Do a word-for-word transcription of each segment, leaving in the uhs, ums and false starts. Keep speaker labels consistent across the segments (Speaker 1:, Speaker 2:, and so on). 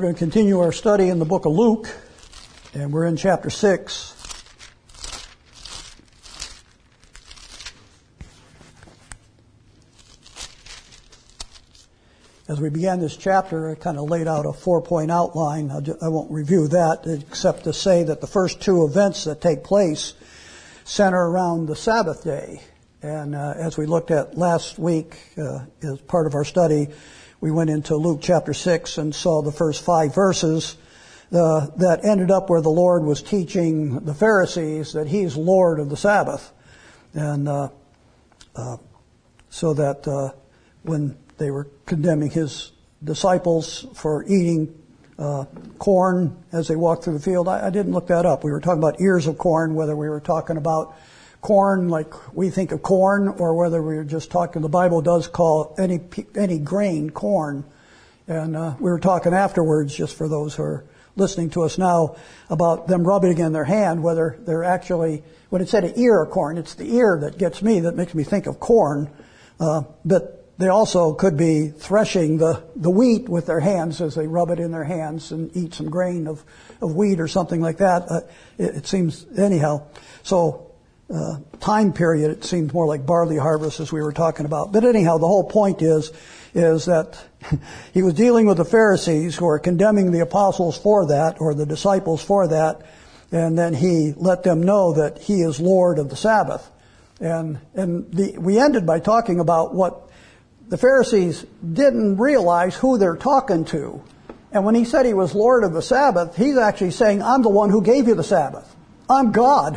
Speaker 1: going to continue our study in the book of Luke, and we're in chapter six. As we began this chapter, I kind of laid out a four-point outline. I won't review that, except to say that the first two events that take place center around the Sabbath day. And uh, as we looked at last week, uh, as part of our study, we went into Luke chapter six and saw the first five verses uh, that ended up where the Lord was teaching the Pharisees that He's Lord of the Sabbath. And uh, uh, so that uh, when they were condemning His disciples for eating uh, corn as they walked through the field. I, I didn't look that up. We were talking about ears of corn, whether we were talking about corn like we think of corn, or whether we were just talking, the Bible does call any any grain corn. And uh, we were talking afterwards, just for those who are listening to us now, about them rubbing it in their hand, whether they're actually, when it said an ear of corn, it's the ear that gets me, that makes me think of corn. Uh, but they also could be threshing the, the wheat with their hands as they rub it in their hands and eat some grain of, of wheat or something like that. Uh, it, it seems, anyhow. So, uh, time period, it seems more like barley harvest as we were talking about. But anyhow, the whole point is, is that He was dealing with the Pharisees who are condemning the apostles for that, or the disciples for that. And then He let them know that He is Lord of the Sabbath. And, and the, we ended by talking about what the Pharisees didn't realize who they're talking to. And when He said He was Lord of the Sabbath, He's actually saying, I'm the one who gave you the Sabbath. I'm God.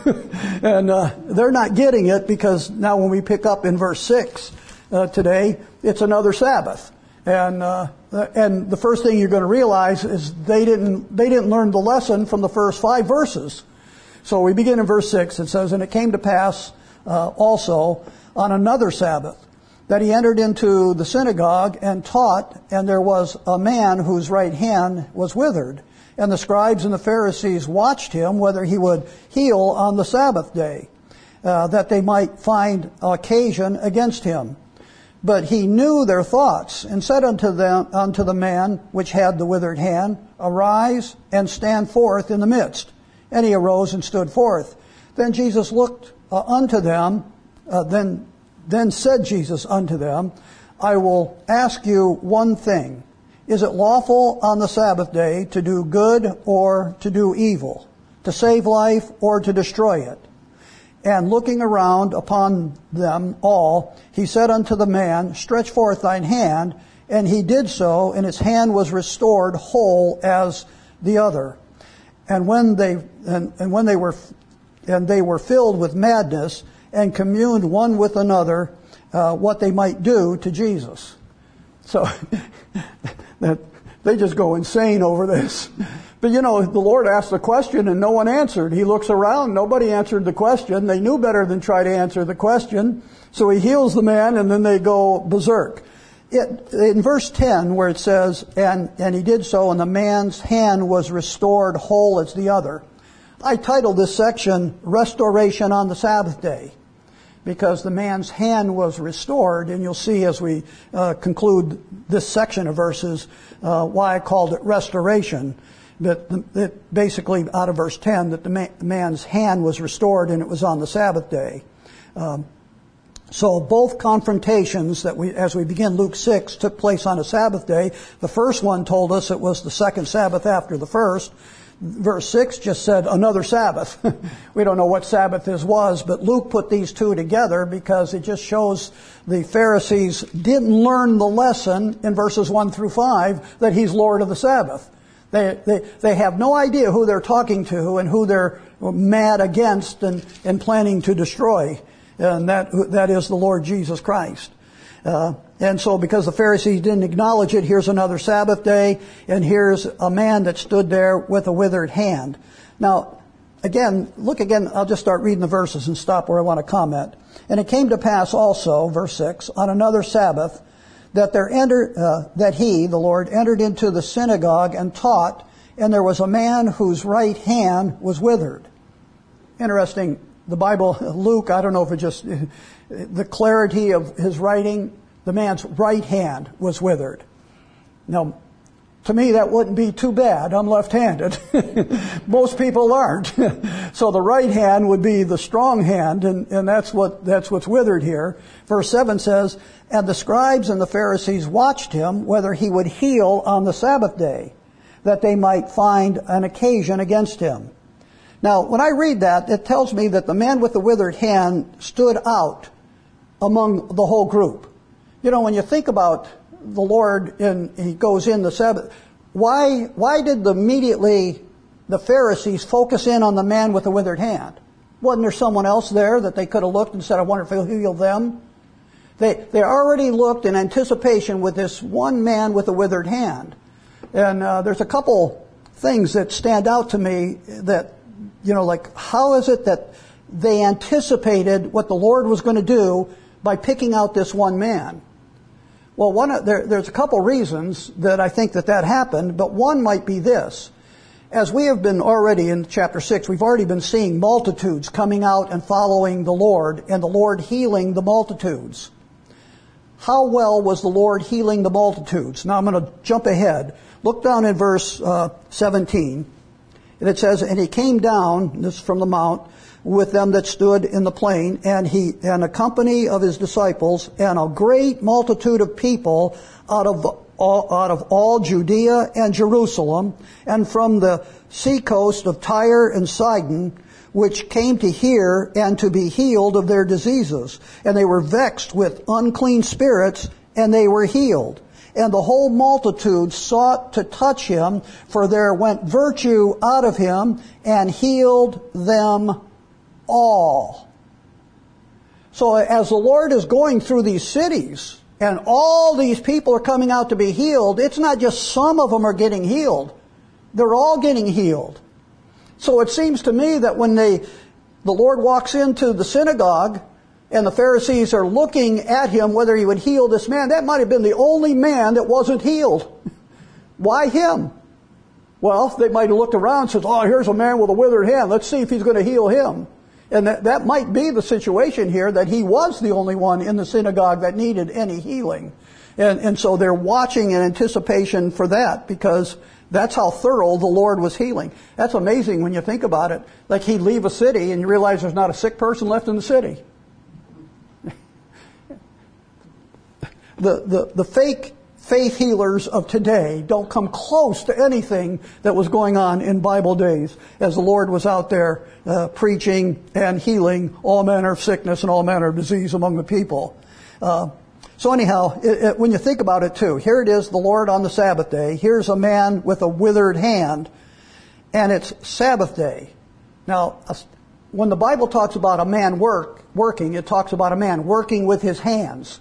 Speaker 1: and uh, they're not getting it, because now when we pick up in verse six uh, today, it's another Sabbath. And uh, and the first thing you're going to realize is they didn't they didn't learn the lesson from the first five verses. So we begin in verse six. It says, and it came to pass uh, also on another Sabbath, that He entered into the synagogue and taught, and there was a man whose right hand was withered. And the scribes and the Pharisees watched Him, whether He would heal on the Sabbath day, uh, that they might find occasion against Him. But He knew their thoughts, and said unto them, unto the man which had the withered hand, Arise and stand forth in the midst. And he arose and stood forth. Then Jesus looked uh, unto them, uh, then Then said Jesus unto them, I will ask you one thing. Is it lawful on the Sabbath day to do good or to do evil, to save life or to destroy it? And looking around upon them all, He said unto the man, Stretch forth thine hand. And he did so, and his hand was restored whole as the other. And when they and, and when they were and they were filled with madness, and communed one with another uh, what they might do to Jesus. So that they just go insane over this. But you know, the Lord asked the question and no one answered. He looks around, nobody answered the question. They knew better than try to answer the question. So He heals the man, and then they go berserk. It, in verse ten, where it says, and, and he did so, and the man's hand was restored whole as the other. I titled this section, Restoration on the Sabbath Day, because the man's hand was restored, and you'll see as we uh, conclude this section of verses uh, why I called it restoration. But the, it basically, out of verse ten, that the, man, the man's hand was restored, and it was on the Sabbath day. Um, so both confrontations that we, as we begin Luke six, took place on a Sabbath day. The first one told us it was the second Sabbath after the first. Verse six just said another Sabbath. We don't know what Sabbath this was, but Luke put these two together because it just shows the Pharisees didn't learn the lesson in verses one through five that He's Lord of the Sabbath. They, they, they have no idea who they're talking to and who they're mad against and, and planning to destroy. And that, that is the Lord Jesus Christ. Uh, and so because the Pharisees didn't acknowledge it, here's another Sabbath day, and here's a man that stood there with a withered hand. Now, again, look again, I'll just start reading the verses and stop where I want to comment. And it came to pass also, verse six, on another Sabbath, that there entered, uh, that he, the Lord, entered into the synagogue and taught, and there was a man whose right hand was withered. Interesting. The Bible, Luke, I don't know if it just, the clarity of his writing, the man's right hand was withered. Now, To me, that wouldn't be too bad. I'm left-handed. Most people aren't. So the right hand would be the strong hand, and, and that's what that's what's withered here. Verse seven says, "And the scribes and the Pharisees watched him whether he would heal on the Sabbath day, that they might find an occasion against him." Now, when I read that, it tells me that the man with the withered hand stood out among the whole group. You know, when you think about the Lord, and he goes in the Sabbath, why why did the immediately the Pharisees focus in on the man with the withered hand? Wasn't there someone else there that they could have looked and said, "I wonder if he'll heal them"? They they already looked in anticipation with this one man with a withered hand. And uh, there's a couple things that stand out to me that, you know, like, how is it that they anticipated what the Lord was going to do by picking out this one man? Well, one of, there, there's a couple reasons that I think that that happened, but one might be this. As we have been already in chapter six, we've already been seeing multitudes coming out and following the Lord, and the Lord healing the multitudes. How well was the Lord healing the multitudes? Now I'm going to jump ahead. Look down in verse uh, seventeen. And it says, "And he came down," this is from the mount, "with them that stood in the plain, and he and a company of his disciples, and a great multitude of people out of all, out of all Judea and Jerusalem, and from the sea coast of Tyre and Sidon, which came to hear and to be healed of their diseases. And they were vexed with unclean spirits, and they were healed. And the whole multitude sought to touch him, for there went virtue out of him, and healed them all." So as the Lord is going through these cities, and all these people are coming out to be healed, it's not just some of them are getting healed. They're all getting healed. So it seems to me that when they, the Lord walks into the synagogue, and the Pharisees are looking at him whether he would heal this man, that might have been the only man that wasn't healed. Why him? Well, they might have looked around and said, "Oh, here's a man with a withered hand. Let's see if he's going to heal him." And that, that might be the situation here, that he was the only one in the synagogue that needed any healing. And, and so they're watching in anticipation for that, because that's how thorough the Lord was healing. That's amazing when you think about it. Like, he'd leave a city and you realize there's not a sick person left in the city. The, the, the fake faith healers of today don't come close to anything that was going on in Bible days as the Lord was out there uh, preaching and healing all manner of sickness and all manner of disease among the people. Uh, so anyhow, it, it, when you think about it too, here it is, the Lord on the Sabbath day. Here's a man with a withered hand, and it's Sabbath day. Now, when the Bible talks about a man work working, it talks about a man working with his hands.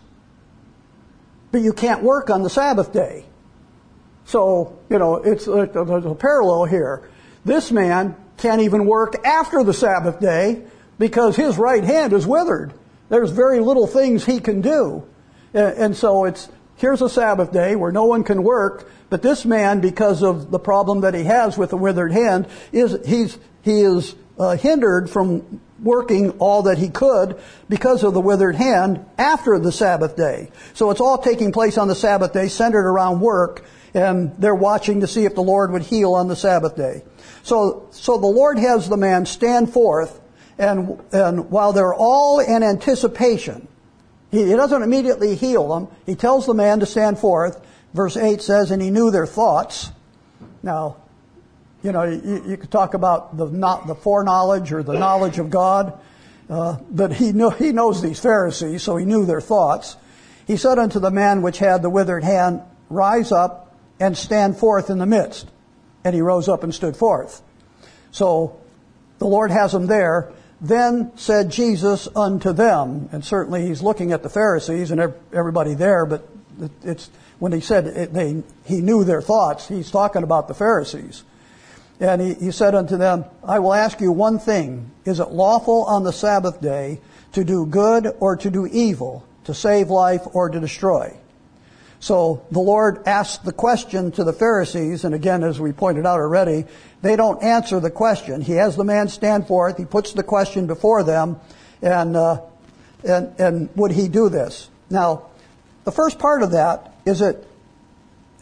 Speaker 1: But you can't work on the Sabbath day. So, you know, it's uh, there's a parallel here. This man can't even work after the Sabbath day because his right hand is withered. There's very little things he can do. And, and so it's, here's a Sabbath day where no one can work, but this man, because of the problem that he has with the withered hand, is he's he is uh, hindered from working all that he could because of the withered hand after the Sabbath day. So it's all taking place on the Sabbath day, centered around work, and they're watching to see if the Lord would heal on the Sabbath day. So, so the Lord has the man stand forth, and, and while they're all in anticipation, he, he doesn't immediately heal them. He tells the man to stand forth. Verse eight says, "And he knew their thoughts." Now, You know, you, you could talk about the not the foreknowledge or the knowledge of God, uh, but he knew he knows these Pharisees, so he knew their thoughts. He said unto the man which had the withered hand, "Rise up and stand forth in the midst." And he rose up and stood forth. So the Lord has him there. Then said Jesus unto them, and certainly he's looking at the Pharisees and everybody there, but it's when he said it, they he knew their thoughts, he's talking about the Pharisees. And he, he said unto them, "I will ask you one thing. Is it lawful on the Sabbath day to do good or to do evil, to save life or to destroy?" So the Lord asked the question to the Pharisees, and again, as we pointed out already, they don't answer the question. He has the man stand forth. He puts the question before them, and uh, and and would he do this? Now, the first part of that is it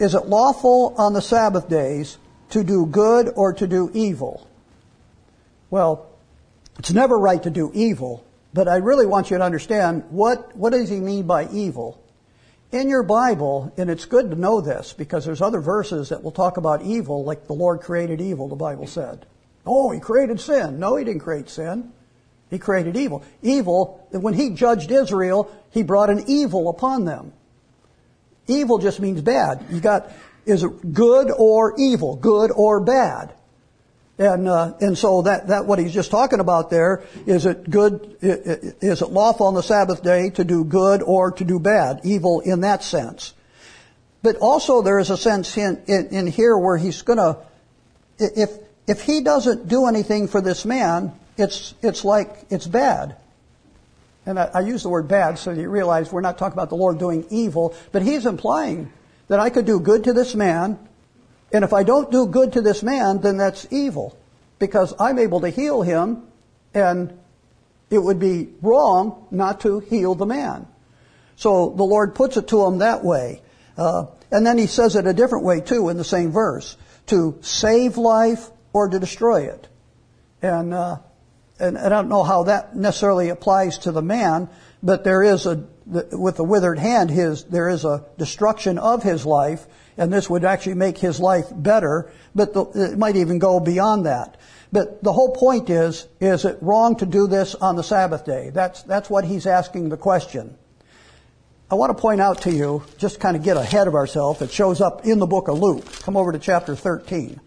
Speaker 1: is it lawful on the Sabbath days to do good or to do evil? Well, it's never right to do evil, but I really want you to understand what, what does he mean by evil? In your Bible, and it's good to know this because there's other verses that will talk about evil, like the Lord created evil, the Bible said. Oh, he created sin. No, he didn't create sin. He created evil. Evil, when he judged Israel, he brought an evil upon them. Evil just means bad. You got, is it good or evil? Good or bad? And uh, and so that that what he's just talking about there, is it good? Is it lawful on the Sabbath day to do good or to do bad? Evil in that sense. But also there is a sense in in, in here where he's going to, if if he doesn't do anything for this man, it's it's like it's bad. And I, I use the word bad so you realize we're not talking about the Lord doing evil, but he's implying that I could do good to this man. And if I don't do good to this man, then that's evil. Because I'm able to heal him, and it would be wrong not to heal the man. So the Lord puts it to him that way. Uh, and then he says it a different way too in the same verse. To save life or to destroy it. And, uh, and, and I don't know how that necessarily applies to the man, but there is a, with the withered hand, his, there is a destruction of his life. And this would actually make his life better, but the, it might even go beyond that. But the whole point is, is it wrong to do this on the Sabbath day? That's, that's what he's asking the question. I want to point out to you, just kind of get ahead of ourselves, it shows up in the book of Luke. Come over to chapter thirteen.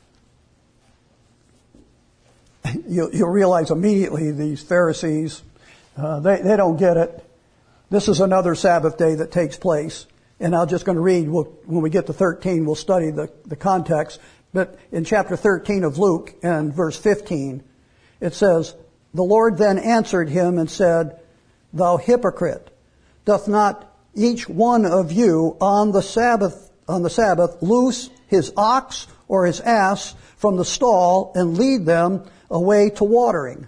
Speaker 1: You'll, you'll realize immediately these Pharisees, uh, they, they don't get it. This is another Sabbath day that takes place. And I'm just going to read, we'll, when we get to thirteen, we'll study the, the context. But in chapter thirteen of Luke and verse fifteen, it says, the Lord then answered him and said, thou hypocrite, doth not each one of you on the Sabbath, on the Sabbath loose his ox or his ass from the stall and lead them away to watering?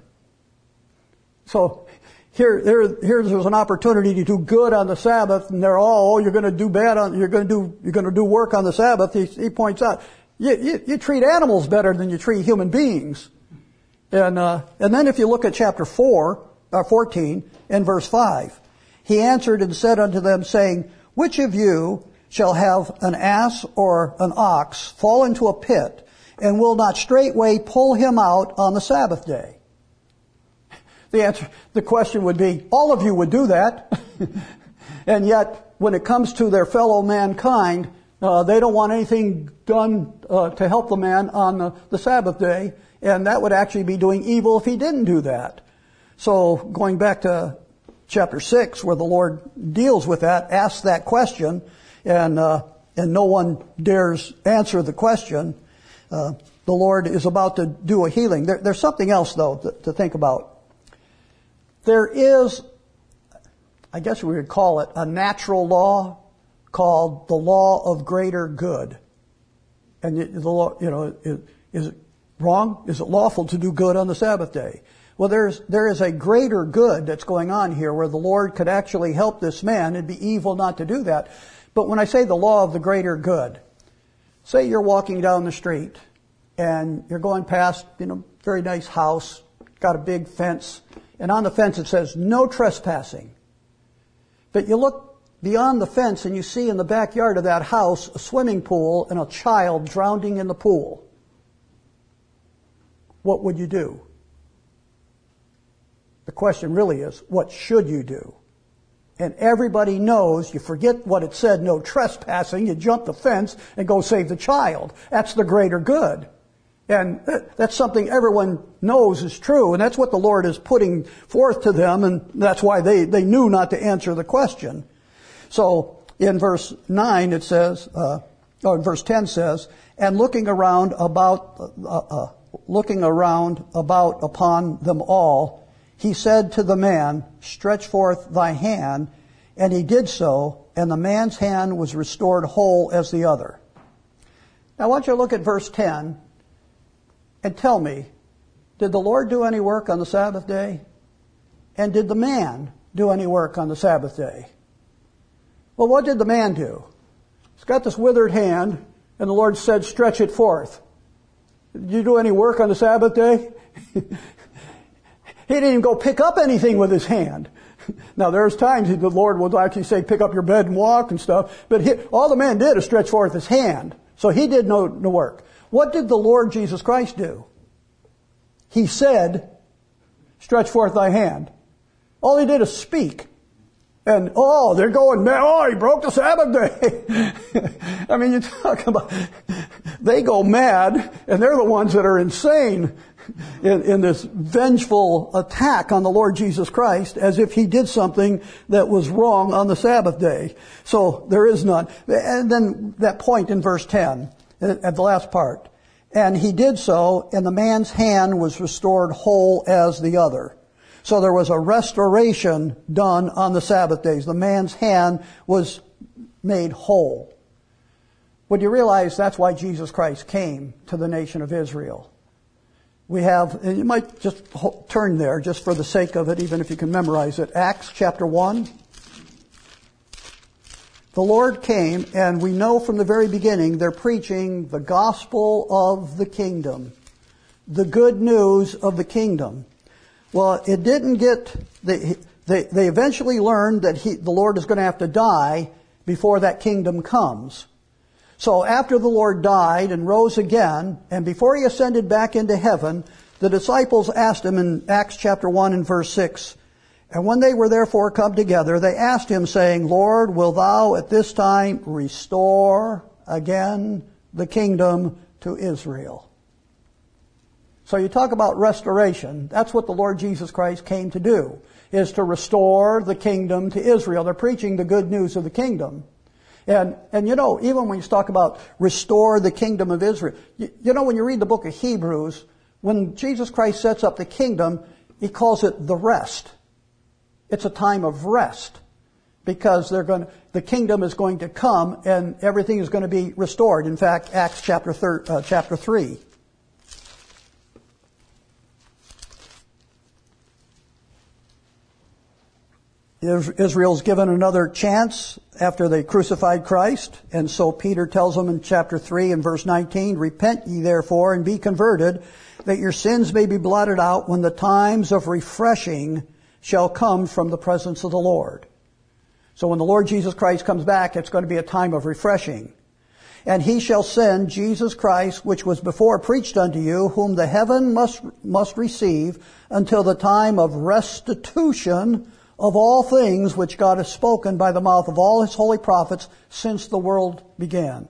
Speaker 1: So, Here, there, here, there's an opportunity to do good on the Sabbath, and they're all, oh, you're going to do bad on, you're going to do, you're going to do work on the Sabbath. He, he points out, you, you, you treat animals better than you treat human beings. And, uh, and then if you look at chapter four, uh, fourteen, and verse five, he answered and said unto them, saying, which of you shall have an ass or an ox fall into a pit, and will not straightway pull him out on the Sabbath day? The answer, the question would be, all of you would do that. And yet, when it comes to their fellow mankind, uh, they don't want anything done uh, to help the man on the, the Sabbath day. And that would actually be doing evil if he didn't do that. So, going back to chapter six, where the Lord deals with that, asks that question, and uh, and no one dares answer the question, uh, the Lord is about to do a healing. There, there's something else, though, to, to think about. There is, I guess we would call it, a natural law called the law of greater good. And the law, you know, is it wrong? Is it lawful to do good on the Sabbath day? Well, there's, there is a greater good that's going on here where the Lord could actually help this man. It'd be evil not to do that. But when I say the law of the greater good, say you're walking down the street and you're going past, you know, very nice house, got a big fence, and on the fence it says, no trespassing. But you look beyond the fence and you see in the backyard of that house a swimming pool and a child drowning in the pool. What would you do? The question really is, what should you do? And everybody knows, you forget what it said, no trespassing, you jump the fence and go save the child. That's the greater good. And that's something everyone knows is true, and that's what the Lord is putting forth to them, and that's why they, they knew not to answer the question. So in verse nine it says, uh, or in verse ten says, and looking around about, uh, uh, looking around about upon them all, he said to the man, stretch forth thy hand, and he did so, and the man's hand was restored whole as the other. Now I want you to look at verse ten. And tell me, did the Lord do any work on the Sabbath day? And did the man do any work on the Sabbath day? Well, what did the man do? He's got this withered hand, and the Lord said, stretch it forth. Did you do any work on the Sabbath day? He didn't even go pick up anything with his hand. Now, there's times the Lord will actually say, pick up your bed and walk and stuff. But he, all the man did is stretch forth his hand. So he did no, no work. What did the Lord Jesus Christ do? He said, stretch forth thy hand. All he did is speak. And, oh, they're going, oh, he broke the Sabbath day. I mean, you talk about, they go mad, and they're the ones that are insane in, in this vengeful attack on the Lord Jesus Christ, as if he did something that was wrong on the Sabbath day. So there is none. And then that point in verse ten, at the last part. And he did so, and the man's hand was restored whole as the other. So there was a restoration done on the Sabbath days. The man's hand was made whole. Would you realize that's why Jesus Christ came to the nation of Israel? We have, and you might just turn there just for the sake of it, even if you can memorize it. Acts chapter one. The Lord came, and we know from the very beginning they're preaching the gospel of the kingdom, the good news of the kingdom. Well, it didn't get, they, they, they eventually learned that he, the Lord is going to have to die before that kingdom comes. So after the Lord died and rose again, and before he ascended back into heaven, the disciples asked him in Acts chapter one and verse six, and when they were therefore come together, they asked him, saying, Lord, will thou at this time restore again the kingdom to Israel? So you talk about restoration. That's what the Lord Jesus Christ came to do, is to restore the kingdom to Israel. They're preaching the good news of the kingdom. And, and you know, even when you talk about restore the kingdom of Israel, you, you know, when you read the book of Hebrews, when Jesus Christ sets up the kingdom, he calls it the rest. It's a time of rest, because they're going to, the kingdom is going to come and everything is going to be restored. In fact, Acts chapter thir, uh, chapter three. Israel's given another chance after they crucified Christ, and so Peter tells them in chapter three and verse nineteen, repent ye therefore and be converted, that your sins may be blotted out when the times of refreshing shall come from the presence of the Lord. So when the Lord Jesus Christ comes back, it's going to be a time of refreshing. And he shall send Jesus Christ, which was before preached unto you, whom the heaven must, must receive until the time of restitution of all things which God has spoken by the mouth of all his holy prophets since the world began.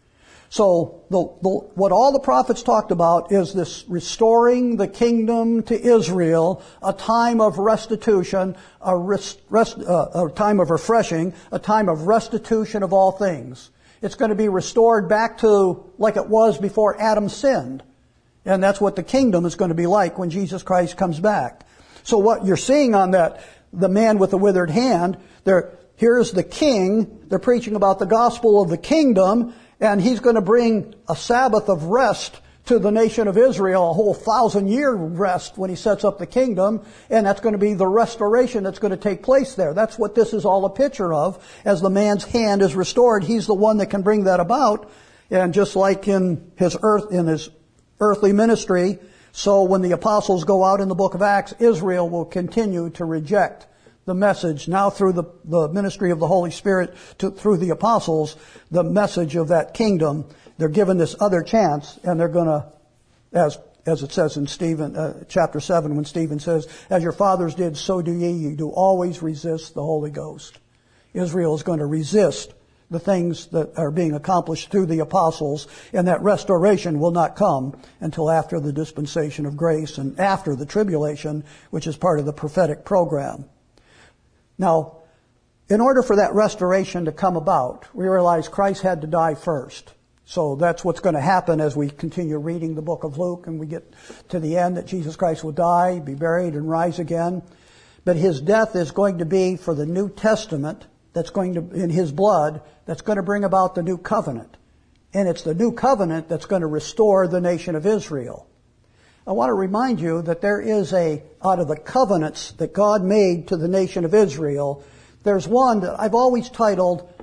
Speaker 1: So the, the, what all the prophets talked about is this restoring the kingdom to Israel, a time of restitution, a, rest, rest, uh, a time of refreshing, a time of restitution of all things. It's going to be restored back to like it was before Adam sinned. And that's what the kingdom is going to be like when Jesus Christ comes back. So what you're seeing on that, the man with the withered hand, there, here's the king, they're preaching about the gospel of the kingdom, and he's going to bring a Sabbath of rest to the nation of Israel, a whole thousand year rest when he sets up the kingdom, and that's going to be the restoration that's going to take place there. That's what this is all a picture of. As the man's hand is restored, he's the one that can bring that about. And just like in his earth, in his earthly ministry, so when the apostles go out in the book of Acts, Israel will continue to reject the message, now through the, the ministry of the Holy Spirit, to, through the apostles, the message of that kingdom. They're given this other chance, and they're going to, as as it says in Stephen uh, chapter seven, when Stephen says, "As your fathers did, so do ye. You do always resist the Holy Ghost." Israel is going to resist the things that are being accomplished through the apostles, and that restoration will not come until after the dispensation of grace and after the tribulation, which is part of the prophetic program. Now, in order for that restoration to come about, we realize Christ had to die first. So that's what's going to happen as we continue reading the book of Luke and we get to the end, that Jesus Christ will die, be buried, and rise again. But his death is going to be for the New Testament, that's going to, in his blood, that's going to bring about the new covenant. And it's the new covenant that's going to restore the nation of Israel. I want to remind you that there is a, out of the covenants that God made to the nation of Israel, there's one that I've always titled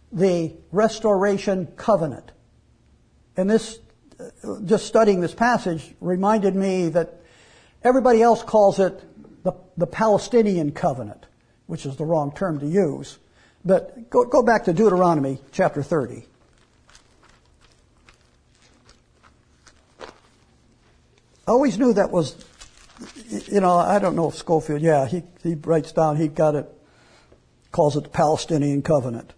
Speaker 1: the restoration covenant. And this, just studying this passage reminded me that everybody else calls it the, the Palestinian covenant, which is the wrong term to use. But go, go back to Deuteronomy chapter thirty. I always knew that was, you know, I don't know if Schofield, yeah, he, he writes down, he got it, calls it the Palestinian covenant.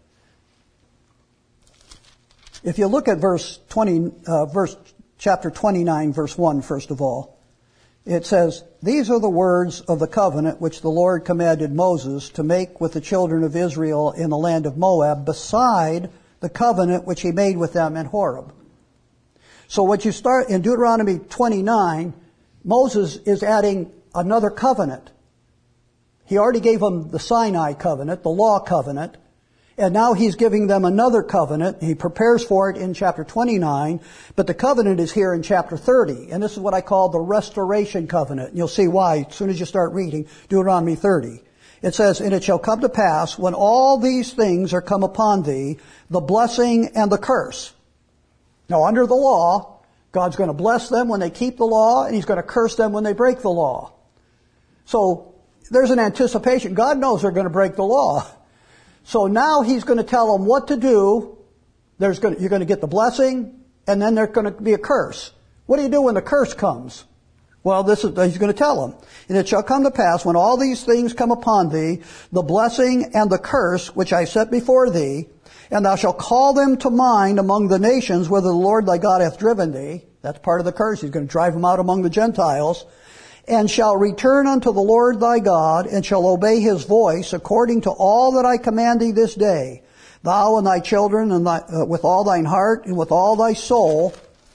Speaker 1: If you look at verse twenty, uh, verse, chapter twenty-nine, verse one, first of all, it says, "These are the words of the covenant which the Lord commanded Moses to make with the children of Israel in the land of Moab, beside the covenant which he made with them in Horeb." So what you start in Deuteronomy twenty-nine, Moses is adding another covenant. He already gave them the Sinai covenant, the law covenant, and now he's giving them another covenant. He prepares for it in chapter twenty-nine, but the covenant is here in chapter thirty, and this is what I call the restoration covenant. And you'll see why as soon as you start reading Deuteronomy thirty. It says, "And it shall come to pass, when all these things are come upon thee, the blessing and the curse." Now, under the law, God's going to bless them when they keep the law, and He's going to curse them when they break the law. So, there's an anticipation. God knows they're going to break the law. So now He's going to tell them what to do. There's going to, you're going to get the blessing, and then there's going to be a curse. What do you do when the curse comes? Well, this is, He's going to tell them. "And it shall come to pass, when all these things come upon thee, the blessing and the curse which I set before thee, and thou shalt call them to mind among the nations whither the Lord thy God hath driven thee." That's part of the curse. He's going to drive them out among the Gentiles. "And shall return unto the Lord thy God, and shall obey His voice, according to all that I command thee this day, thou and thy children, and thy, uh, with all thine heart, and with all thy soul,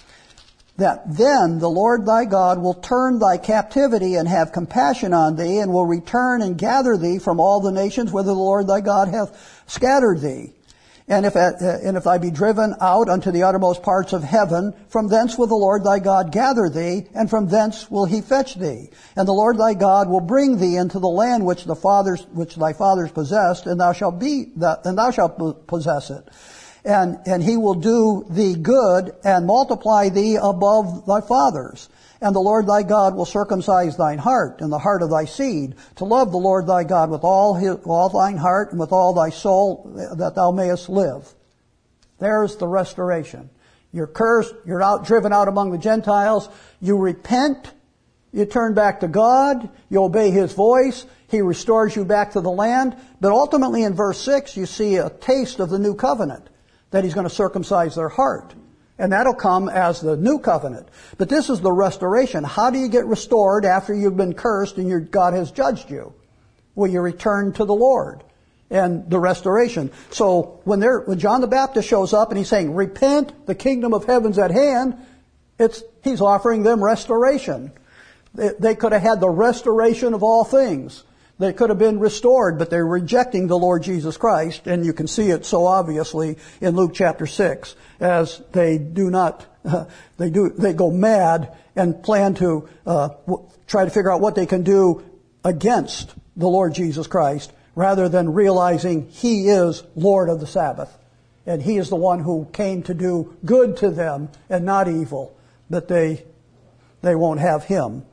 Speaker 1: that then the Lord thy God will turn thy captivity, and have compassion on thee, and will return and gather thee from all the nations whither the Lord thy God hath scattered thee. And if, uh, and if I be driven out unto the uttermost parts of heaven, from thence will the Lord thy God gather thee, and from thence will He fetch thee. And the Lord thy God will bring thee into the land which the fathers, which thy fathers possessed, and thou shalt be, and thou shalt possess it. And, and He will do thee good, and multiply thee above thy fathers. And the Lord thy God will circumcise thine heart and the heart of thy seed, to love the Lord thy God with all his, all thine heart and with all thy soul, that thou mayest live. There's the restoration. You're cursed, you're out, driven out among the Gentiles, you repent, you turn back to God, you obey His voice, He restores you back to the land. But ultimately in verse six, you see a taste of the new covenant, that He's going to circumcise their heart. And that'll come as the new covenant. But this is the restoration. How do you get restored after you've been cursed and your God has judged you? Well, you return to the Lord and the restoration. So when they're, when John the Baptist shows up and he's saying, "Repent, the kingdom of heaven's at hand," it's, he's offering them restoration. They, they could have had the restoration of all things. They could have been restored, but they're rejecting the Lord Jesus Christ, and you can see it so obviously in Luke chapter six, as they do not, uh, they do, they go mad and plan to uh, w- try to figure out what they can do against the Lord Jesus Christ, rather than realizing He is Lord of the Sabbath, and He is the one who came to do good to them and not evil, but they, they won't have Him.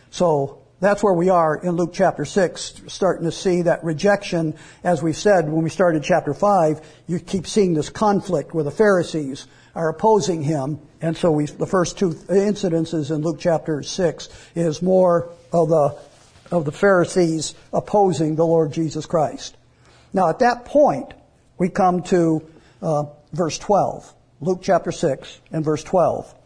Speaker 1: So that's where we are in Luke chapter six, starting to see that rejection. As we said when we started chapter five, you keep seeing this conflict where the Pharisees are opposing Him. And so we, the first two incidences in Luke chapter six is more of the, of the Pharisees opposing the Lord Jesus Christ. Now at that point, we come to uh, verse twelve. Luke chapter six and verse twelve.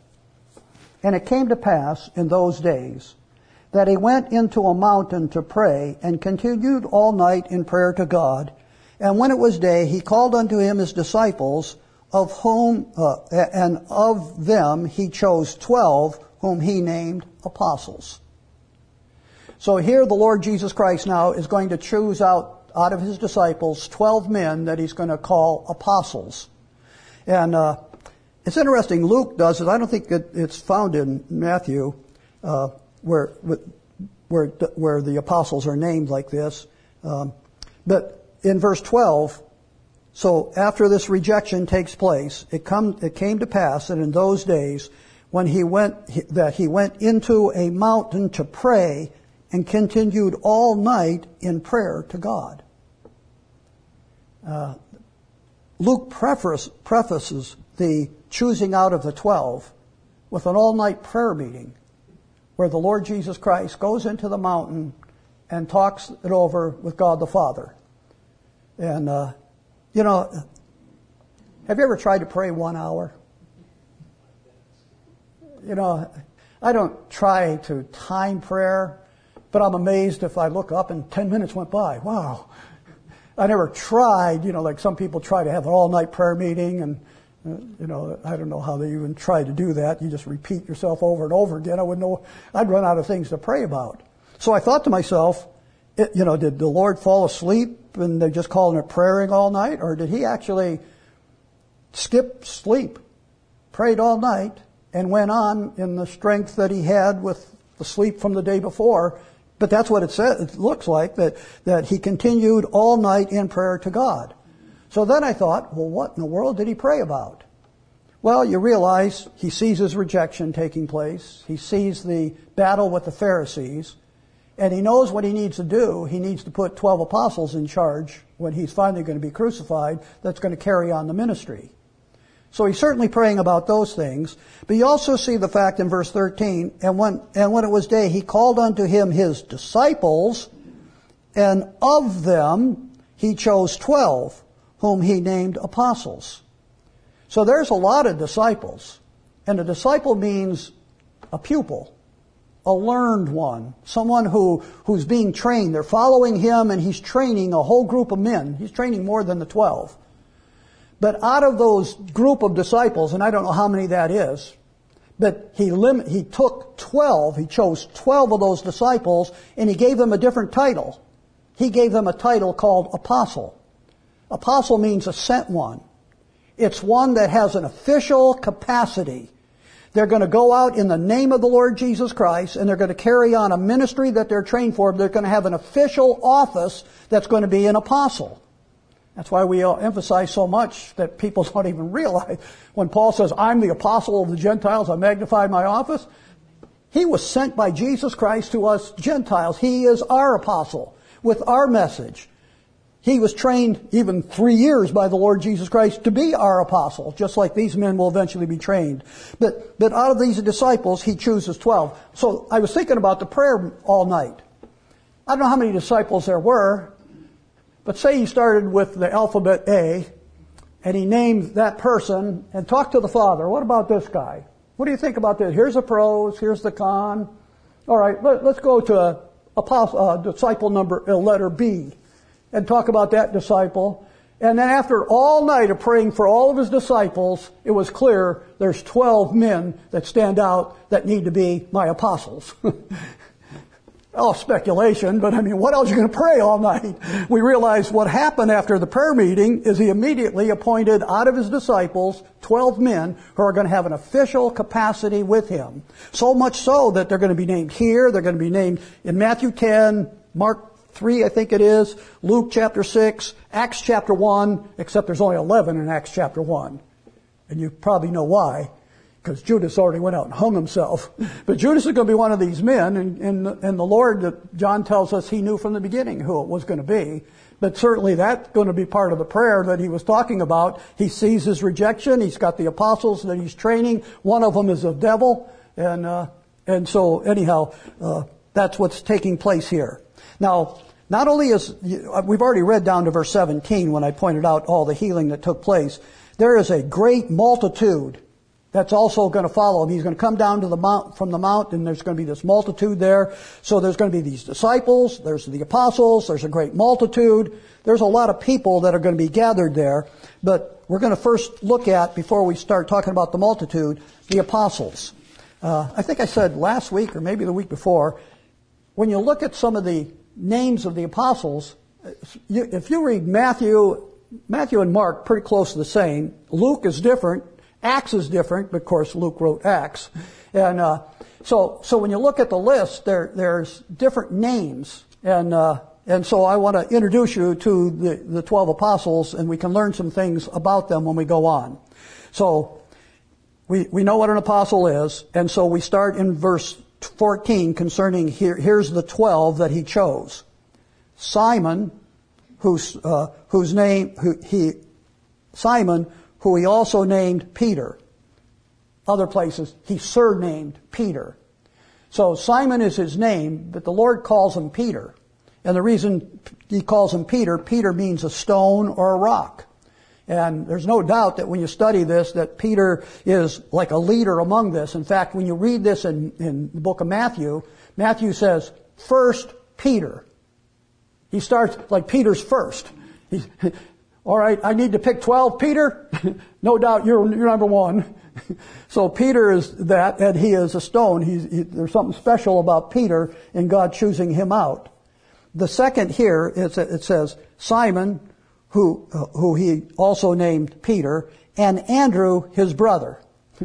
Speaker 1: "And it came to pass in those days, that he went into a mountain to pray, and continued all night in prayer to God. And when it was day, he called unto him his disciples, of whom, uh, and of them he chose twelve, whom he named apostles." So here the Lord Jesus Christ now is going to choose out, out of His disciples, twelve men that He's going to call apostles. And uh, it's interesting, Luke does it. I don't think it, it's found in Matthew, uh, where where where the apostles are named like this. Um, but in verse twelve, So after this rejection takes place, it come it came to pass that in those days when he went that he went into a mountain to pray and continued all night in prayer to God. Uh, Luke preface, prefaces the choosing out of the twelve with an all-night prayer meeting where the Lord Jesus Christ goes into the mountain and talks it over with God the Father. And, uh, you know, have you ever tried to pray one hour? You know, I don't try to time prayer, but I'm amazed if I look up and ten minutes went by. Wow. I never tried, you know, like some people try to have an all-night prayer meeting, and, uh, you know, I don't know how they even try to do that. You just repeat yourself over and over again. I wouldn't know. I'd run out of things to pray about. So I thought to myself, it, you know, did the Lord fall asleep and they're just calling it praying all night? Or did he actually skip sleep, prayed all night, and went on in the strength that he had with the sleep from the day before? But that's what it says. It looks like that, that he continued all night in prayer to God. So then I thought, well, what in the world did he pray about? Well, you realize he sees his rejection taking place. He sees the battle with the Pharisees. And he knows what he needs to do. He needs to put twelve apostles in charge when he's finally going to be crucified that's going to carry on the ministry. So he's certainly praying about those things. But you also see the fact in verse thirteen, and when, and when it was day, he called unto him his disciples, and of them he chose twelve, whom he named apostles. So there's a lot of disciples. And a disciple means a pupil, a learned one, someone who, who's being trained. They're following him, and he's training a whole group of men. He's training more than the twelve. But out of those group of disciples, and I don't know how many that is, but he lim- he took twelve, he chose twelve of those disciples, and he gave them a different title. He gave them a title called apostle. Apostle means a sent one. It's one that has an official capacity. They're going to go out in the name of the Lord Jesus Christ, and they're going to carry on a ministry that they're trained for. They're going to have an official office that's going to be an apostle. That's why we emphasize so much that people don't even realize. When Paul says, I'm the apostle of the Gentiles, I magnify my office. He was sent by Jesus Christ to us Gentiles. He is our apostle with our message. He was trained even three years by the Lord Jesus Christ to be our apostle, just like these men will eventually be trained. But, but out of these disciples, he chooses twelve. So I was thinking about the prayer all night. I don't know how many disciples there were, but say he started with the alphabet A, and he named that person and talked to the Father. What about this guy? What do you think about this? Here's the pros, here's the con. All right, let, let's go to apostle, uh, disciple number, uh, letter B, and talk about that disciple. And then after all night of praying for all of his disciples, it was clear there's twelve men that stand out that need to be my apostles. All speculation, but I mean, what else are you going to pray all night? We realize what happened after the prayer meeting is he immediately appointed out of his disciples twelve men who are going to have an official capacity with him. So much so that they're going to be named here, they're going to be named in Matthew ten, Mark three, I think it is, Luke chapter six, Acts chapter one, except there's only eleven in Acts chapter one. And you probably know why. Because Judas already went out and hung himself. But Judas is going to be one of these men, and, and, and the Lord, that John tells us he knew from the beginning who it was going to be. But certainly that's going to be part of the prayer that he was talking about. He sees his rejection. He's got the apostles that he's training. One of them is a devil. And, uh, and so anyhow, uh, that's what's taking place here. Now, not only is, we've already read down to verse seventeen when I pointed out all the healing that took place. There is a great multitude that's also going to follow him. He's going to come down to the mount, from the mount, and there's going to be this multitude there. So there's going to be these disciples, there's the apostles, there's a great multitude. There's a lot of people that are going to be gathered there. But we're going to first look at, before we start talking about the multitude, the apostles. Uh, I think I said last week, or maybe the week before, when you look at some of the names of the apostles, you, if you read Matthew, Matthew and Mark, pretty close to the same. Luke is different. Acts is different, but of course Luke wrote Acts. And uh, so so when you look at the list, there there's different names. And uh, and so I want to introduce you to the, the twelve apostles, and we can learn some things about them when we go on. So, we, we know what an apostle is, and so we start in verse fourteen concerning, here, here's the twelve that he chose. Simon, whose, uh, whose name, who he, Simon, who he also named Peter. Other places, he surnamed Peter. So Simon is his name, but the Lord calls him Peter. And the reason he calls him Peter, Peter means a stone or a rock. And there's no doubt that when you study this, that Peter is like a leader among this. In fact, when you read this in, in the book of Matthew, Matthew says, first Peter. He starts like Peter's first. He's, all right, I need to pick twelve, Peter? No doubt you're, you're number one. So Peter is that, and he is a stone. He's, he, there's something special about Peter and God choosing him out. The second here, is, it says, Simon, who, uh, who he also named Peter, and Andrew, his brother.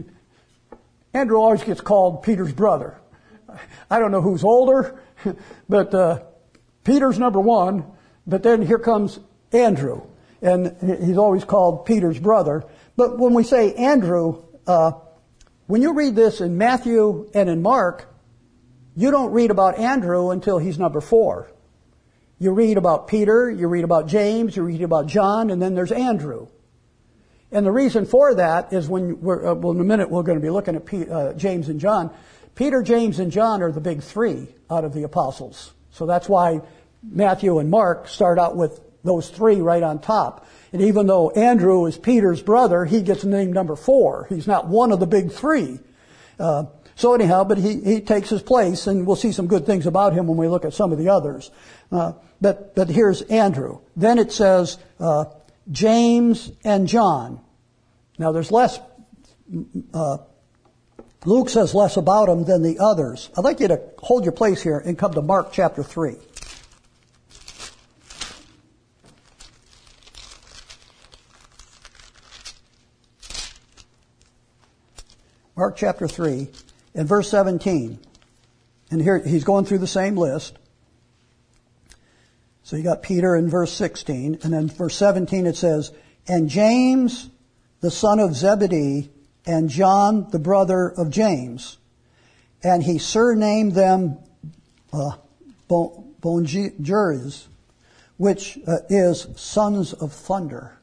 Speaker 1: Andrew always gets called Peter's brother. I don't know who's older, but uh, Peter's number one, but then here comes Andrew, and he's always called Peter's brother. But when we say Andrew, uh, when you read this in Matthew and in Mark, you don't read about Andrew until he's number four. You read about Peter, you read about James, you read about John, and then there's Andrew. And the reason for that is when we're, uh, well, in a minute we're going to be looking at P, uh, James and John. Peter, James, and John are the big three out of the apostles. So that's why Matthew and Mark start out with those three right on top. And even though Andrew is Peter's brother, he gets named number four. He's not one of the big three. Uh, so anyhow, but he, he takes his place, and we'll see some good things about him when we look at some of the others. Uh, but, but here's Andrew. Then it says, uh, James and John. Now there's less, uh, Luke says less about them than the others. I'd like you to hold your place here and come to Mark chapter three. Mark chapter three, and verse seventeen. And here, he's going through the same list. So you got Peter in verse sixteen, and then verse seventeen it says, and James, the son of Zebedee, and John, the brother of James. And he surnamed them uh, Boanerges, which uh, is sons of thunder.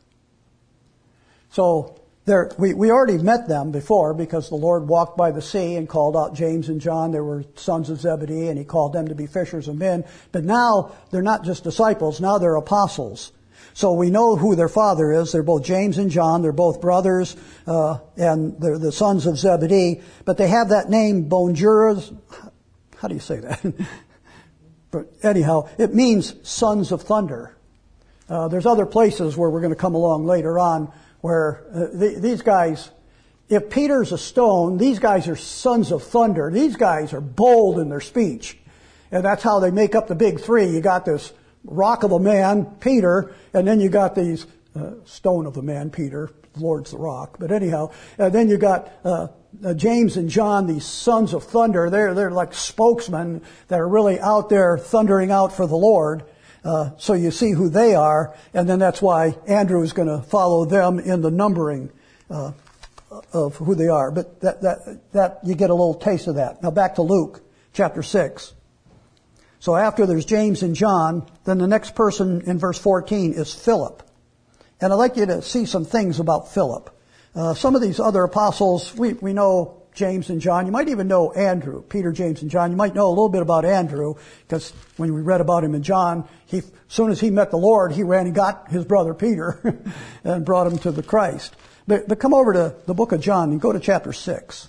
Speaker 1: So, There, we, we already met them before because the Lord walked by the sea and called out James and John. They were sons of Zebedee, and he called them to be fishers of men. But now they're not just disciples, now they're apostles. So we know who their father is. They're both James and John. They're both brothers, uh, and they're the sons of Zebedee. But they have that name, Boanerges. How do you say that? But anyhow, it means sons of thunder. Uh, there's other places where we're going to come along later on where uh, the, these guys, if Peter's a stone, these guys are sons of thunder. These guys are bold in their speech. And that's how they make up the big three. You got this rock of a man, Peter, and then you got these uh, stone of a man, Peter. The Lord's the rock. But anyhow, and then you got uh, uh, James and John, these sons of thunder. They're, they're like spokesmen that are really out there thundering out for the Lord. Uh, so you see who they are, and then that's why Andrew is going to follow them in the numbering uh, of who they are. But that, that, that, you get a little taste of that. Now back to Luke chapter six. So after there's James and John, then the next person in verse fourteen is Philip. And I'd like you to see some things about Philip. Uh, some of these other apostles, we, we know James and John. You might even know Andrew, Peter, James, and John. You might know a little bit about Andrew because when we read about him in John, he, as soon as he met the Lord, he ran and got his brother Peter and brought him to the Christ. But, but come over to the book of John and go to chapter six.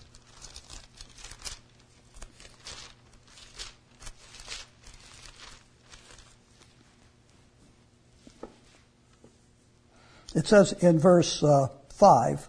Speaker 1: It says in verse uh, five,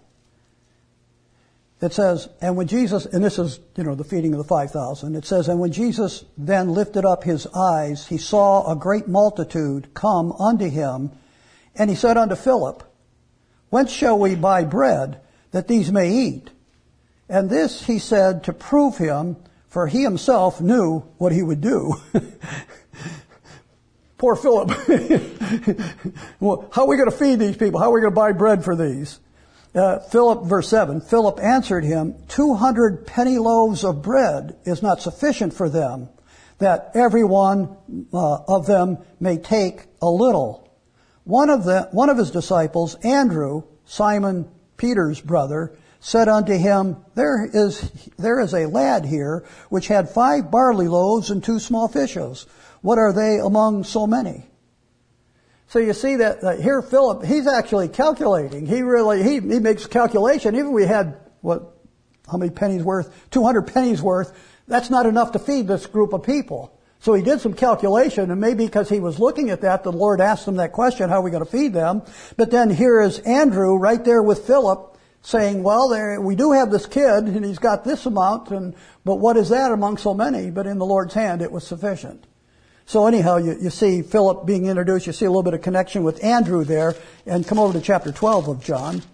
Speaker 1: it says, and when Jesus, and this is, you know, the feeding of the five thousand, it says, and when Jesus then lifted up his eyes, he saw a great multitude come unto him, and he said unto Philip, whence shall we buy bread that these may eat? And this he said to prove him, for he himself knew what he would do. Poor Philip. Well, how are we going to feed these people? How are we going to buy bread for these? Uh, Philip, verse seven, Philip answered him, two hundred penny loaves of bread is not sufficient for them, that every one uh, of them may take a little. One of the, one of his disciples, Andrew, Simon Peter's brother, said unto him, There is, there is a lad here which had five barley loaves and two small fishes. What are they among so many? So you see that uh, here Philip, he's actually calculating. He really, he, he makes a calculation. Even if we had, what, how many pennies worth? two hundred pennies worth. That's not enough to feed this group of people. So he did some calculation, and maybe because he was looking at that, the Lord asked him that question, how are we going to feed them? But then here is Andrew right there with Philip saying, well, there, we do have this kid, and he's got this amount, and but what is that among so many? But in the Lord's hand, it was sufficient. So anyhow, you, you see Philip being introduced. You see a little bit of connection with Andrew there. And come over to chapter twelve of John.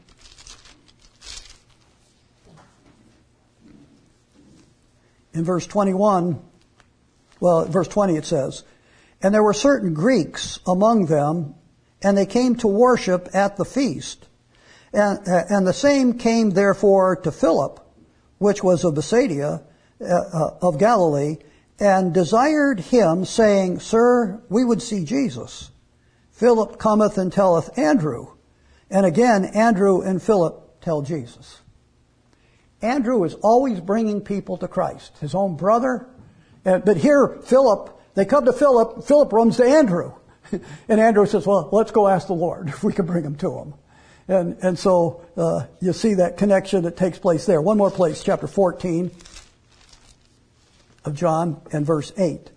Speaker 1: In verse twenty-one, well, verse twenty it says, And there were certain Greeks among them, and they came to worship at the feast. And, and the same came therefore to Philip, which was of Bethsaida, uh, of Galilee, and desired him, saying, Sir, we would see Jesus. Philip cometh and telleth Andrew. And again, Andrew and Philip tell Jesus. Andrew is always bringing people to Christ, his own brother. But here, Philip, they come to Philip, Philip runs to Andrew. And Andrew says, well, let's go ask the Lord if we can bring him to him. And, and so uh, you see that connection that takes place there. One more place, chapter fourteen of John and verse eight.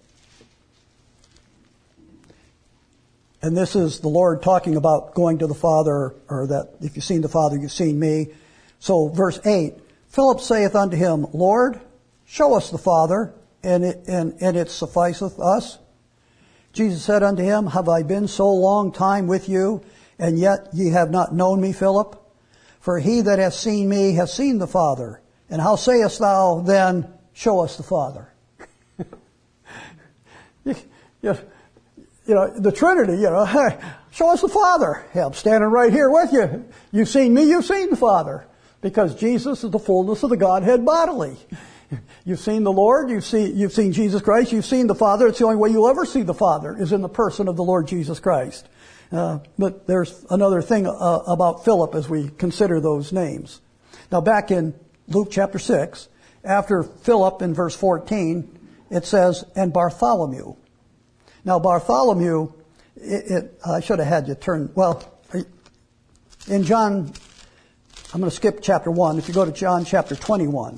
Speaker 1: And this is the Lord talking about going to the Father, or that if you've seen the Father, you've seen me. So verse eight, Philip saith unto him, Lord, show us the Father, and it, and, and it sufficeth us. Jesus said unto him, Have I been so long time with you, and yet ye have not known me, Philip? For he that hath seen me hath seen the Father. And how sayest thou then, show us the Father? you, you, you know, the Trinity, you know, hey, show us the Father. Hey, I'm standing right here with you. You've seen me, you've seen the Father. Because Jesus is the fullness of the Godhead bodily. You've seen the Lord, you've seen, you've seen Jesus Christ, you've seen the Father. It's the only way you'll ever see the Father is in the person of the Lord Jesus Christ. Uh, but there's another thing uh, about Philip as we consider those names. Now back in Luke chapter six, after Philip in verse fourteen, it says, and Bartholomew. Now Bartholomew, it, it, I should have had you turn, well, in John, I'm going to skip chapter one. If you go to John chapter twenty-one,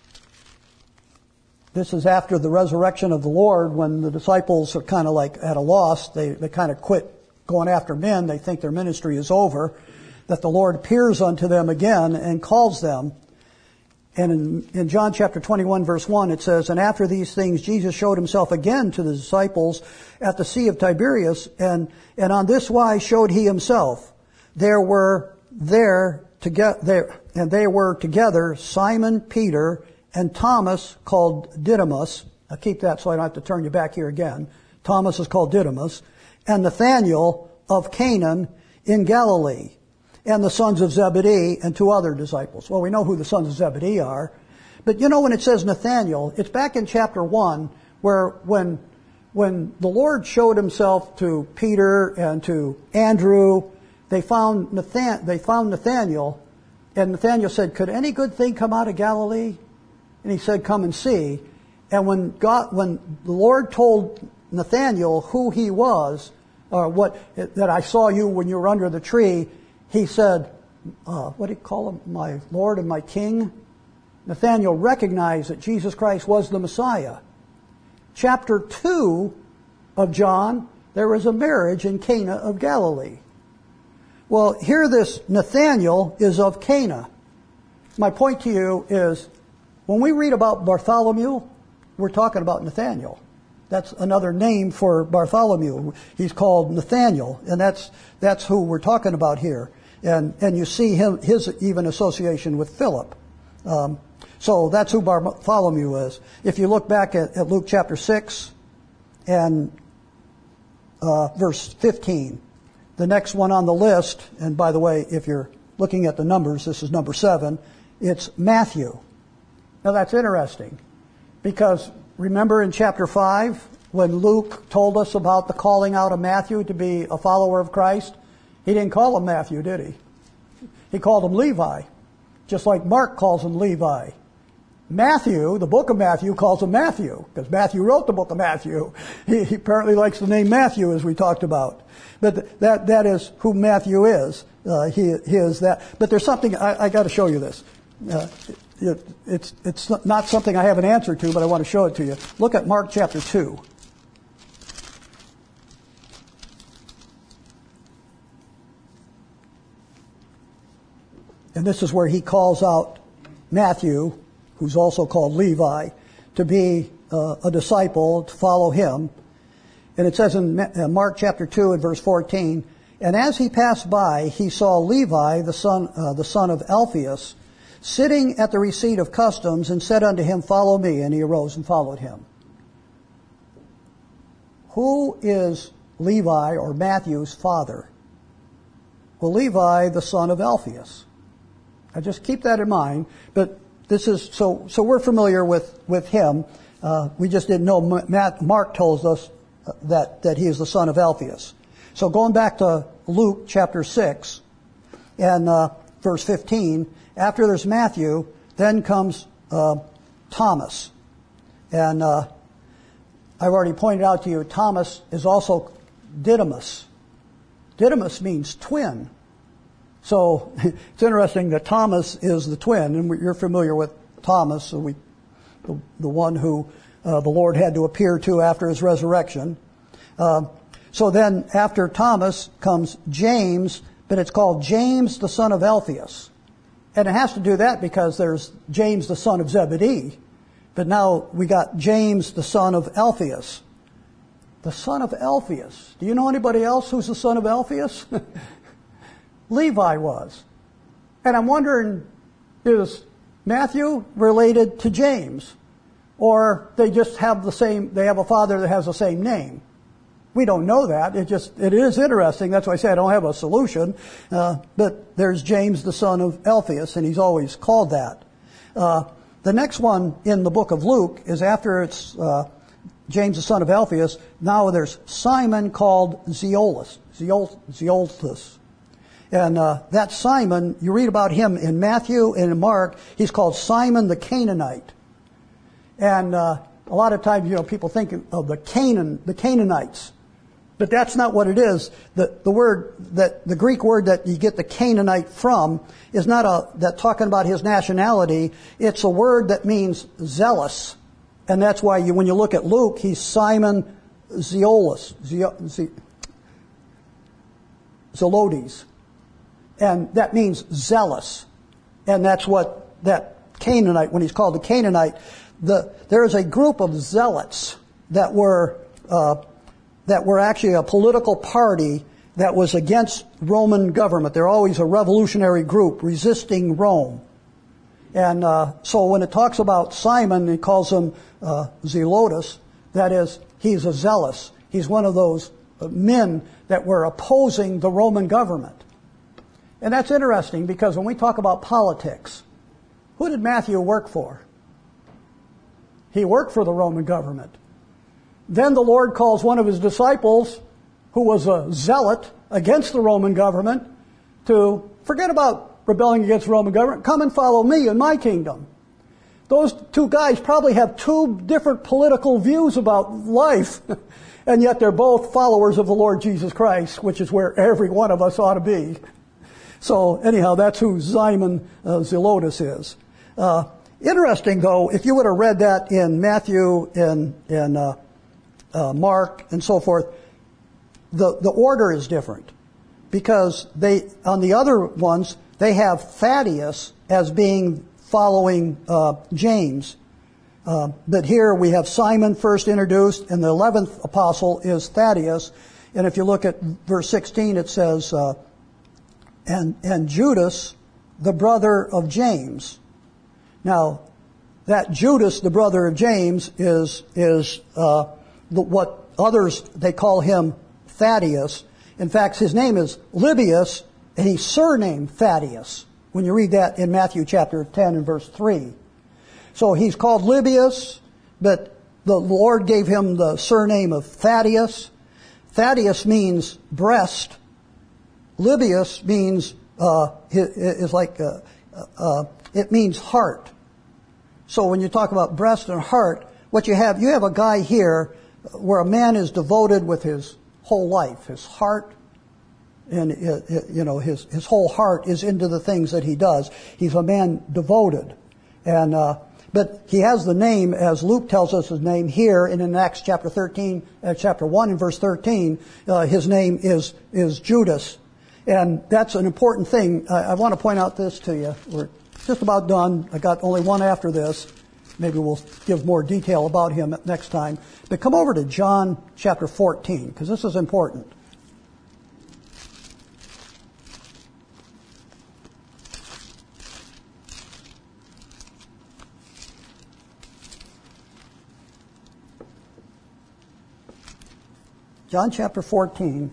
Speaker 1: this is after the resurrection of the Lord, when the disciples are kind of like at a loss. They, they kind of quit going after men. They think their ministry is over. That the Lord appears unto them again and calls them. And in, in John chapter twenty-one verse one it says, And after these things Jesus showed himself again to the disciples at the Sea of Tiberias, and, and on this wise showed he himself. There were there together, there, and they were together Simon Peter and Thomas called Didymus. I'll keep that so I don't have to turn you back here again. Thomas is called Didymus. And Nathanael of Canaan in Galilee. And the sons of Zebedee and two other disciples. Well, we know who the sons of Zebedee are. But you know when it says Nathanael, it's back in chapter one where when, when the Lord showed himself to Peter and to Andrew, they found Nathan, they found Nathanael, and Nathanael said, Could any good thing come out of Galilee? And he said, Come and see. And when God, when the Lord told Nathanael who he was, or what, that I saw you when you were under the tree, he said, uh, what did he call him? My Lord and my King? Nathanael recognized that Jesus Christ was the Messiah. Chapter two of John, there was a marriage in Cana of Galilee. Well, here this Nathanael is of Cana. My point to you is, when we read about Bartholomew, we're talking about Nathanael. That's another name for Bartholomew. He's called Nathanael, and that's that's who we're talking about here. And and you see him his even association with Philip. Um, so that's who Bartholomew is. If you look back at, at Luke chapter six, and uh, verse fifteen. The next one on the list, and by the way, if you're looking at the numbers, this is number seven, it's Matthew. Now that's interesting, because remember in chapter five, when Luke told us about the calling out of Matthew to be a follower of Christ, he didn't call him Matthew, did he? He called him Levi, just like Mark calls him Levi. Matthew, the book of Matthew, calls him Matthew, because Matthew wrote the book of Matthew. He, he apparently likes the name Matthew, as we talked about. But that that is who Matthew is. Uh, he, he is that. But there's something, I, I got to show you this. Uh, it, it's, it's not something I have an answer to, but I want to show it to you. Look at Mark chapter two. And this is where he calls out Matthew, who's also called Levi, to be uh, a disciple, to follow him. And it says in Mark chapter two and verse fourteen, and as he passed by, he saw Levi, the son, uh, the son of Alphaeus, sitting at the receipt of customs, and said unto him, follow me. And he arose and followed him. Who is Levi, or Matthew's father? Well, Levi, the son of Alphaeus. I just keep that in mind. But this is so. So we're familiar with with him. Uh, we just didn't know. Matt, Mark tells us that that he is the son of Alphaeus. So going back to Luke chapter six and uh, verse fifteen. After there's Matthew, then comes uh, Thomas, and uh, I've already pointed out to you. Thomas is also Didymus. Didymus means twin. So it's interesting that Thomas is the twin, and you're familiar with Thomas, so we, the, the one who uh, the Lord had to appear to after his resurrection. Uh, so then after Thomas comes James, but it's called James the son of Alphaeus. And it has to do that because there's James the son of Zebedee, but now we got James the son of Alphaeus. The son of Alphaeus. Do you know anybody else who's the son of Alphaeus? Levi was. And I'm wondering, is Matthew related to James? Or they just have the same, they have a father that has the same name? We don't know that. It just, it is interesting. That's why I say I don't have a solution. Uh, but there's James the son of Alphaeus, and he's always called that. Uh, the next one in the book of Luke is after it's uh, James the son of Alphaeus. Now there's Simon called Zeolus, Zeol, Zeoltus. And uh, that Simon, you read about him in Matthew and in Mark. He's called Simon the Canaanite. And uh, a lot of times, you know, people think of the Canaan, the Canaanites, but that's not what it is. The the word that the Greek word that you get the Canaanite from is not a that talking about his nationality. It's a word that means zealous, and that's why you when you look at Luke, he's Simon Zeolus, Ze, Zelotes. And that means zealous. And that's what that Canaanite, when he's called the Canaanite, the, there is a group of zealots that were, uh, that were actually a political party that was against Roman government. They're always a revolutionary group resisting Rome. And, uh, so when it talks about Simon, it calls him, uh, Zelotes. That is, he's a zealous. He's one of those men that were opposing the Roman government. And that's interesting because when we talk about politics, who did Matthew work for? He worked for the Roman government. Then the Lord calls one of his disciples, who was a zealot against the Roman government, to forget about rebelling against the Roman government. Come and follow me in my kingdom. Those two guys probably have two different political views about life, and yet they're both followers of the Lord Jesus Christ, which is where every one of us ought to be. So anyhow, that's who Simon uh, Zelotes is. Uh, interesting, though, if you would have read that in Matthew and, and uh, uh, Mark and so forth, the, the order is different. Because they, on the other ones, they have Thaddeus as being following uh, James. Uh, but here we have Simon first introduced, and the eleventh apostle is Thaddeus. And if you look at verse sixteen, it says, uh, And, and Judas, the brother of James. Now, that Judas, the brother of James, is is uh, the, what others they call him Thaddeus. In fact, his name is Libius, and he's surnamed Thaddeus, when you read that in Matthew chapter ten and verse three. So he's called Libius, but the Lord gave him the surname of Thaddeus. Thaddeus means breast. Libius means, uh, is like, uh, uh, it means heart. So when you talk about breast and heart, what you have, you have a guy here where a man is devoted with his whole life, his heart, and you know his his whole heart is into the things that he does. He's a man devoted, and uh, but he has the name, as Luke tells us his name here, and in Acts chapter thirteen, uh, chapter one and verse thirteen, uh, his name is is Judas, and that's an important thing. I, I want to point out this to you. We're just about done. I got only one after this. Maybe we'll give more detail about him next time. But come over to John chapter fourteen, because this is important. John chapter fourteen.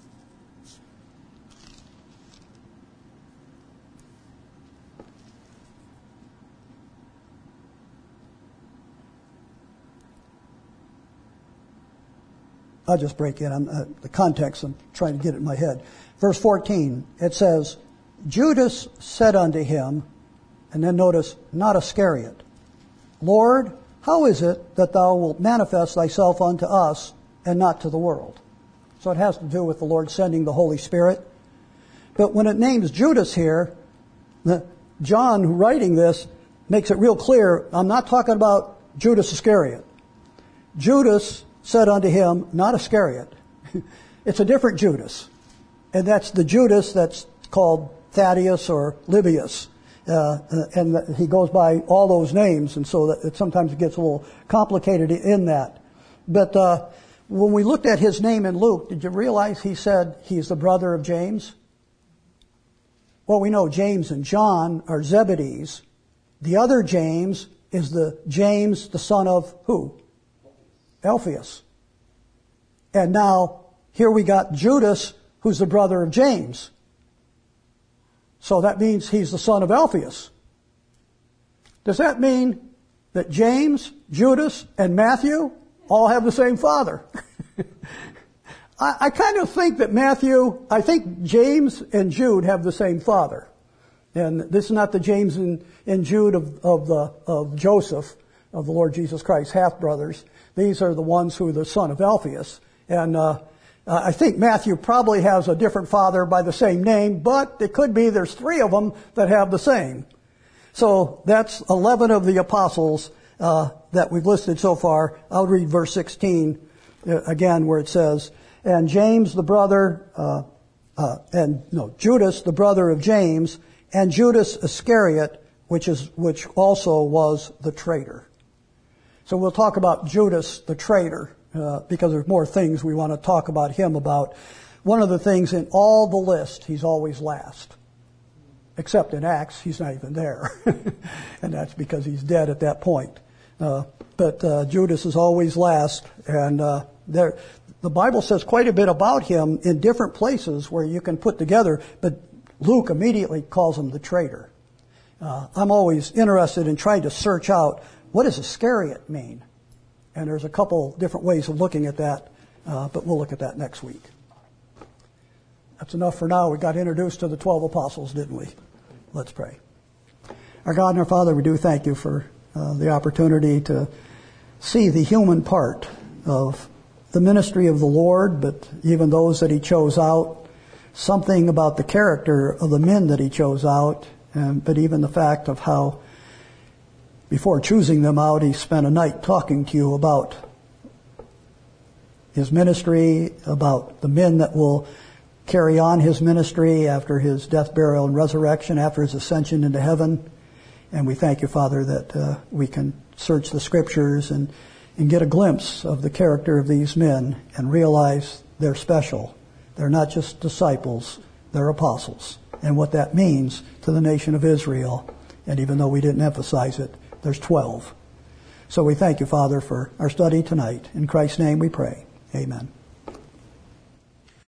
Speaker 1: I'll just break in. I'm, uh, the context, I'm trying to get it in my head. Verse fourteen, it says, Judas said unto him, and then notice, not Iscariot, Lord, how is it that thou wilt manifest thyself unto us and not to the world? So it has to do with the Lord sending the Holy Spirit. But when it names Judas here, the, John, writing this, makes it real clear, I'm not talking about Judas Iscariot. Judas said unto him, not Iscariot. It's a different Judas. And that's the Judas that's called Thaddeus or Libius. Uh, and he goes by all those names, and so that it sometimes it gets a little complicated in that. But uh, when we looked at his name in Luke, did you realize he said he's the brother of James? Well, we know James and John are Zebedee's. The other James is the James, the son of who? Alphaeus. And now, here we got Judas, who's the brother of James. So that means he's the son of Alphaeus. Does that mean that James, Judas, and Matthew all have the same father? I, I kind of think that Matthew, I think James and Jude have the same father. And this is not the James and, and Jude of, of, the, of Joseph, of the Lord Jesus Christ, half-brothers. These are the ones who are the son of Alphaeus. And uh, I think Matthew probably has a different father by the same name, but it could be there's three of them that have the same. So that's eleven of the apostles uh, that we've listed so far. I'll read verse sixteen uh, again, where it says, and James the brother, uh, uh, and no, Judas the brother of James, and Judas Iscariot, which is which also was the traitor. So we'll talk about Judas the traitor, uh, because there's more things we want to talk about him about. One of the things in all the list, he's always last. Except in Acts, he's not even there. And that's because he's dead at that point. Uh, but uh, Judas is always last. And uh, there, the Bible says quite a bit about him in different places where you can put together, but Luke immediately calls him the traitor. Uh, I'm always interested in trying to search out, what does Iscariot mean? And there's a couple different ways of looking at that, uh, but we'll look at that next week. That's enough for now. We got introduced to the twelve apostles, didn't we? Let's pray. Our God and our Father, we do thank you for uh, the opportunity to see the human part of the ministry of the Lord, but even those that he chose out, something about the character of the men that he chose out, and, but even the fact of how before choosing them out, he spent a night talking to you about his ministry, about the men that will carry on his ministry after his death, burial, and resurrection, after his ascension into heaven. And we thank you, Father, that uh, we can search the Scriptures and, and get a glimpse of the character of these men and realize they're special. They're not just disciples, they're apostles. And what that means to the nation of Israel. And even though we didn't emphasize it, there's twelve. So we thank you, Father, for our study tonight. In Christ's name we pray. Amen.